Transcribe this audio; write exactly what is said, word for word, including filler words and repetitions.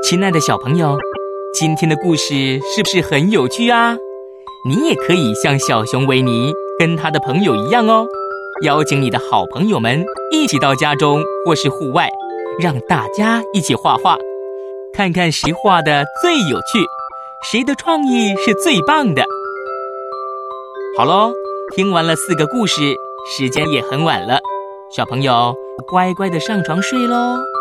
亲爱的小朋友，今天的故事是不是很有趣啊？你也可以像小熊维尼跟他的朋友一样哦，邀请你的好朋友们一起到家中或是户外，让大家一起画画，看看谁画的最有趣，谁的创意是最棒的。好咯，听完了四个故事，时间也很晚了，小朋友乖乖的上床睡咯。